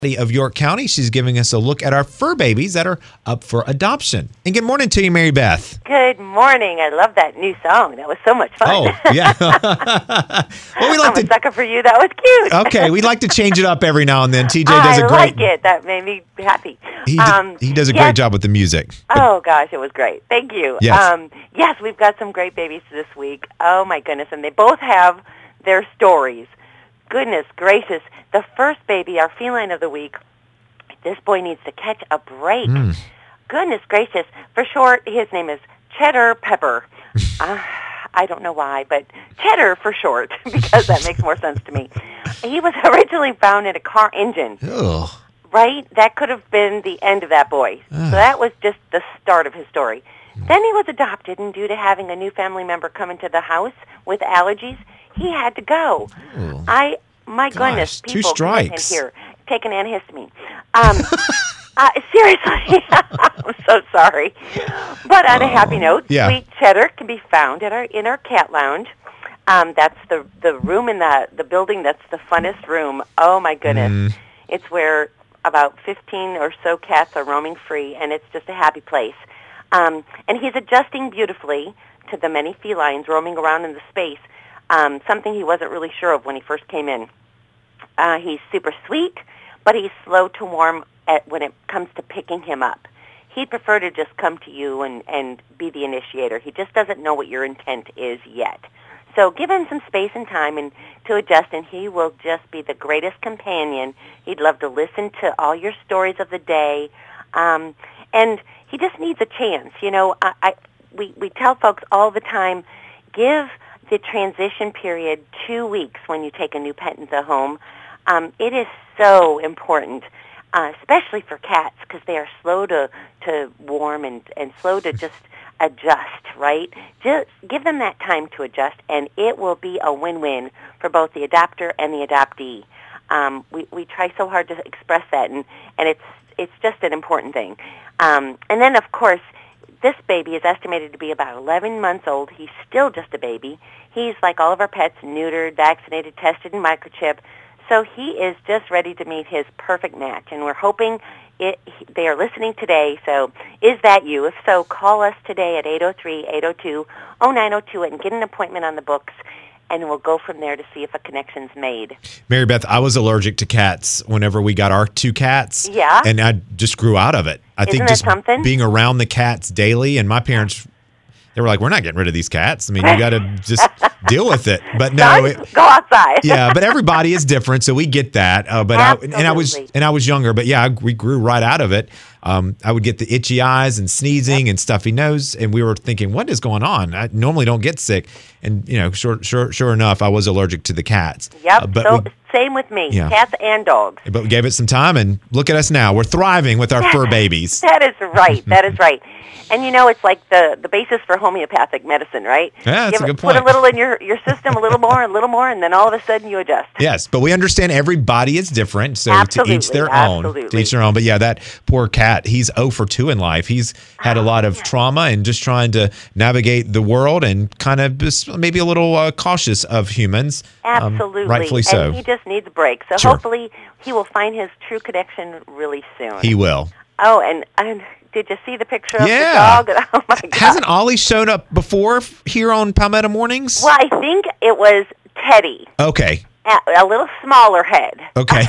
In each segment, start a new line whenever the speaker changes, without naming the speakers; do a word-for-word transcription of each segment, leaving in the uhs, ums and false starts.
of York County. She's giving us a look at our fur babies that are up for adoption. And good morning to you, Mary Beth.
Good morning. I love that new song. That was so much fun.
Oh, yeah. well, we like
I'm
to,
a sucker for you. That was cute.
Okay, we like to change it up every now and then. T J
I
does a great...
like it. That made me happy.
He,
um,
d- he does a
yes.
great job with the music.
Oh, gosh, it was great. Thank you.
Yes.
Um, yes, we've got some great babies this week. Oh, my goodness. And they both have their stories. Goodness gracious. The first baby, our feline of the week, this boy needs to catch a break.
Mm. Goodness
gracious. For short, his name is Cheddar Pepper. uh, I don't know why, but Cheddar for short, because that makes more sense to me. He was originally found in a car engine.
Ugh.
Right? That could have been the end of that boy.
Ugh.
So that was just the start of his story. Then he was adopted, and due to having a new family member come into the house with allergies, he had to go.
Ooh.
I, my
Gosh,
goodness,
two
people
strikes.
here, take an antihistamine. Um, uh, seriously, I'm so sorry. But on a happy note,
yeah.
Sweet Cheddar can be found at our in our cat lounge. Um, that's the the room in the the building that's the funnest room. Oh my goodness,
Mm.
it's where about fifteen or so cats are roaming free, and it's just a happy place. Um, and he's adjusting beautifully to the many felines roaming around in the space. Um, something he wasn't really sure of when he first came in. Uh, he's super sweet, but he's slow to warm at, when it comes to picking him up. He'd prefer to just come to you and, and be the initiator. He just doesn't know what your intent is yet. So give him some space and time and to adjust, and he will just be the greatest companion. He'd love to listen to all your stories of the day, um, and he just needs a chance. You know, I, I, we, we tell folks all the time, give the transition period two weeks when you take a new pet into the home. Um, it is so important, uh, especially for cats, because they are slow to, to warm and, and slow to just adjust, right? Just give them that time to adjust, and it will be a win-win for both the adopter and the adoptee. Um, we, we try so hard to express that, and, and it's, it's just an important thing. Um, and then, of course, this baby is estimated to be about eleven months old. He's still just a baby. He's, like all of our pets, neutered, vaccinated, tested, and microchipped. So he is just ready to meet his perfect match. And we're hoping it, they are listening today. So is that you? If so, call us today at eight oh three, eight oh two, oh nine oh two and get an appointment on the books. And we'll go from there to see if a connection's made.
Mary Beth, I was allergic to cats whenever we got our two cats.
Yeah?
And I just grew out of it. I
Isn't
think
that
just
something?
being around the cats daily, and my parents, they were like, we're not getting rid of these cats. I mean, you got to just deal with it. But no,
Son,
it,
go outside.
yeah, but everybody is different, so we get that. Uh, but I, and I was
Absolutely.
and I was younger, but yeah, I, we grew right out of it. Um, I would get the itchy eyes and sneezing and stuffy nose, and we were thinking, what is going on? I normally don't get sick, and you know, sure, sure, sure enough, I was allergic to the cats.
Yep,
Uh, but
so
we,
same with me,
Yeah.
cats and dogs.
but we gave it some time, and look at us now. We're thriving with our fur babies.
That is right. That is right. And you know, it's like the, the basis for homeopathic medicine, right?
Yeah, that's
Give
a
it-
good
Put a
point.
little in your, your system, a little more, a little more, and then all of a sudden you adjust.
Yes, but we understand every body is different, so to each
Absolutely,
their own. To
absolutely.
each their own. But yeah, that poor cat, he's oh for two in life. He's had a lot of trauma and just trying to navigate the world and kind of just maybe a little uh, cautious of humans. um,
Absolutely.
rightfully so.
And he just needs a break. So
Sure.
hopefully he will find his true connection really soon.
He will.
Oh, and, and did you see the picture of
Yeah.
the dog? Oh, my God.
Hasn't Ollie shown up before f- here on Palmetto Mornings?
Well, I think it was Teddy.
Okay.
A, a little smaller head.
Okay.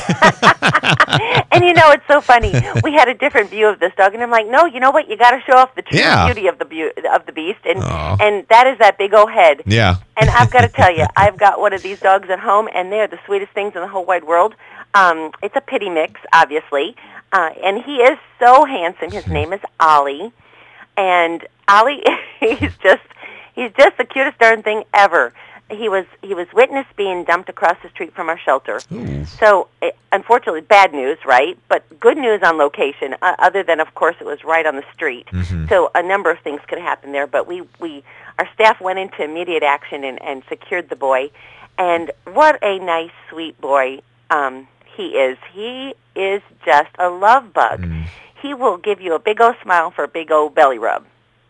And you know, it's so funny. We had a different view of this dog, and I'm like, no, you know what? You got to show off the true
Yeah.
beauty of the bu- of the beast, and
Aw.
and that is that big old head.
Yeah.
And I've got to tell you, I've got one of these dogs at home, and they're the sweetest things in the whole wide world. Um, it's a pity mix, obviously, uh, and he is so handsome. His name is Ollie, and Ollie, he's just he's just the cutest darn thing ever. He was he was witnessed being dumped across the street from our shelter.
Ooh.
So, it, unfortunately, bad news, right? But good news on location, uh, other than, of course, it was right on the street.
Mhm.
So a number of things could happen there. But we, we our staff went into immediate action and, and secured the boy. And what a nice, sweet boy um, he is. He is just a love bug.
Mm.
He will give you a big old smile for a big old belly rub.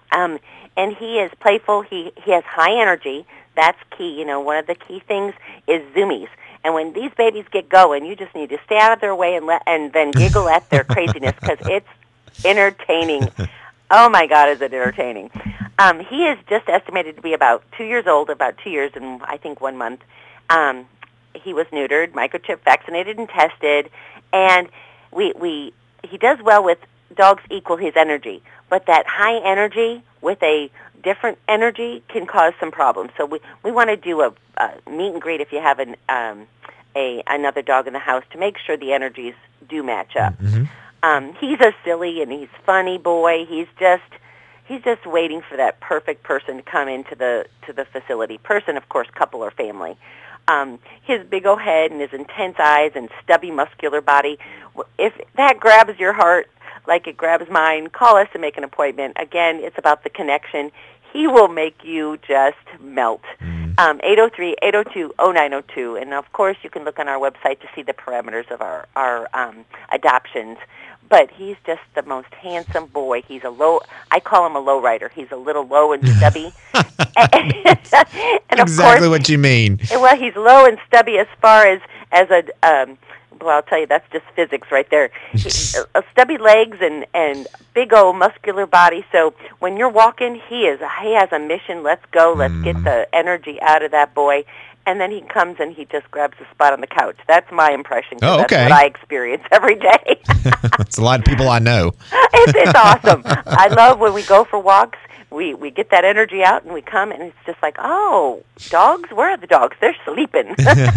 Um, and he is playful. He he has high energy. That's key. You know, one of the key things is zoomies. And when these babies get going, you just need to stay out of their way and let and then giggle at their craziness because it's entertaining. Oh my God, is it entertaining? Um, he is just estimated to be about two years old, about two years and I think one month. Um, he was neutered, microchipped, vaccinated, and tested, and we we he does well with dogs equal his energy, but that high energy with a different energy can cause some problems. So we, we want to do a, a meet and greet if you have an um, a another dog in the house to make sure the energies do match up.
Mm-hmm.
Um, he's a silly and he's funny boy. He's just he's just waiting for that perfect person to come into the to the facility. Person, of course, couple or family. Um, his big old head and his intense eyes and stubby muscular body. If that grabs your heart like it grabs mine, call us and make an appointment. Again, it's about the connection. He will make you just melt. Um, eight oh three, eight oh two, oh nine oh two. And, of course, you can look on our website to see the parameters of our, our um, adoptions. But he's just the most handsome boy. He's a low, I call him a low rider. He's a little low and stubby. and, and of
exactly
course,
what you mean.
Well, he's low and stubby as far as, as a... Um, well, I'll tell you, that's just physics right there. He, uh, stubby legs and, and big old muscular body. So when you're walking, he is he has a mission. Let's go. Let's mm. get the energy out of that boy. And then he comes and he just grabs a spot on the couch. That's my impression.
Oh, okay.
That's what I experience every day.
It's a lot of people I know.
it's, it's awesome. I love when we go for walks. We we get that energy out and we come and it's just like, oh, dogs? Where are the dogs? They're sleeping.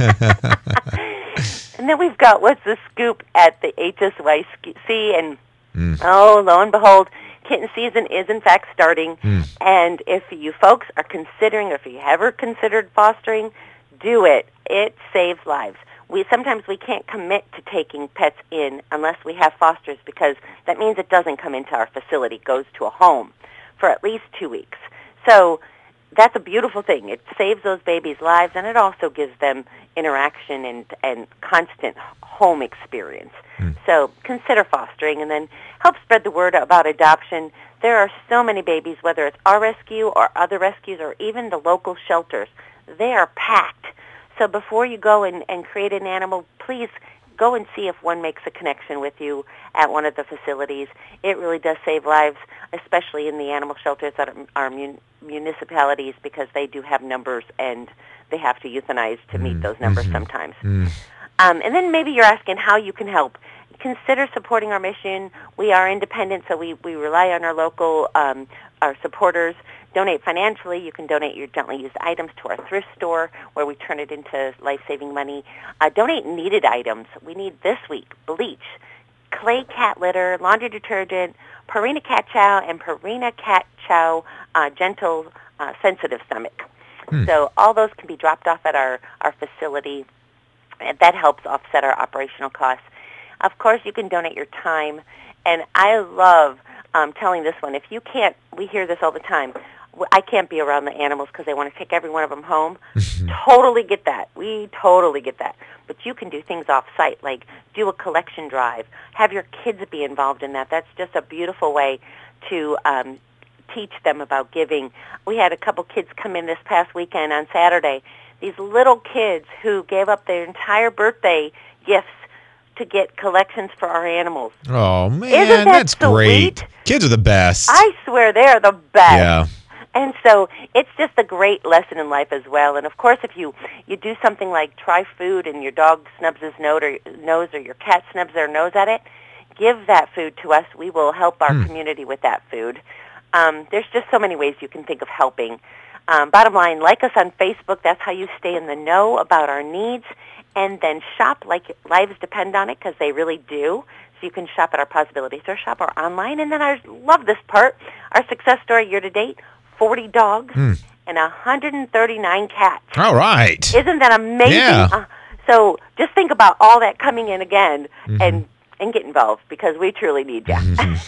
And then we've got What's the Scoop at the H S Y C, and mm. oh, lo and behold, kitten season is in fact starting. Mm. And if you folks are considering, or if you ever considered fostering, do it. It saves lives. We sometimes we can't commit to taking pets in unless we have fosters because that means it doesn't come into our facility, it goes to a home for at least two weeks. So that's a beautiful thing. It saves those babies' lives, and it also gives them interaction and, and constant home experience. Mm. So consider fostering, and then help spread the word about adoption. There are so many babies, whether it's our rescue or other rescues or even the local shelters. They are packed. So before you go and, and create an animal, please go and see if one makes a connection with you at one of the facilities. It really does save lives, especially in the animal shelters that are, are mun- municipalities because they do have numbers and they have to euthanize to meet those numbers mm-hmm. sometimes. Mm. Um, and then maybe you're asking how you can help. Consider supporting our mission. We are independent, so we, we rely on our local um, our supporters. Donate financially. You can donate your gently used items to our thrift store where we turn it into life-saving money. Uh, donate needed items. We need this week bleach, clay cat litter, laundry detergent, Purina Cat Chow, and Purina Cat Chow uh, Gentle uh, Sensitive Stomach. Hmm. So all those can be dropped off at our, our facility. And that helps offset our operational costs. Of course, you can donate your time. And I love um, telling this one. If you can't, we hear this all the time, I can't be around the animals because they want to take every one of them home. Totally get that. We totally get that. But you can do things off-site, like do a collection drive. Have your kids be involved in that. That's just a beautiful way to um, teach them about giving. We had a couple kids come in this past weekend on Saturday. These little kids who gave up their entire birthday gifts to get collections for our animals.
Oh, man,
Isn't that
that's
sweet?
Great. Kids are the best.
I swear they're the best.
Yeah.
And so it's just a great lesson in life as well. And, of course, if you, you do something like try food and your dog snubs his nose or, nose or your cat snubs their nose at it, give that food to us. We will help our mm. community with that food. Um, there's just so many ways you can think of helping. Um, bottom line, like us on Facebook. That's how you stay in the know about our needs. And then shop like lives depend on it because they really do. So you can shop at our Possibility Store, shop our online. And then I love this part, our success story year to date, forty dogs mm. and one hundred thirty-nine cats.
All right.
Isn't that amazing?
Yeah.
Uh, so just think about all that coming in again
mm-hmm.
and, and get involved because we truly need you.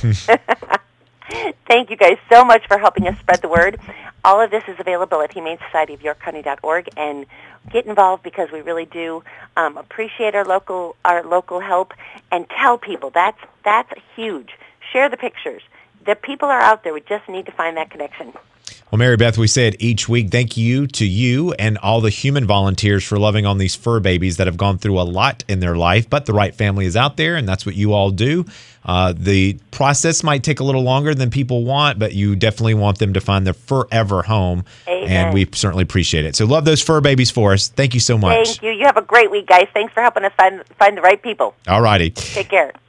Thank you guys so much for helping us spread the word. All of this is available at humane society of york county dot org, and get involved because we really do um, appreciate our local our local help, and tell people. That's that's huge. Share the pictures. the people are out there. We just need to find that connection.
Well, Mary Beth, we said each week, thank you to you and all the human volunteers for loving on these fur babies that have gone through a lot in their life, but the right family is out there, and that's what you all do. Uh, the process might take a little longer than people want, but you definitely want them to find their forever home,
Amen.
And we certainly appreciate it. So love those fur babies for us. Thank you so much.
Thank you. You have a great week, guys. Thanks for helping us find find the right people.
All righty.
Take care.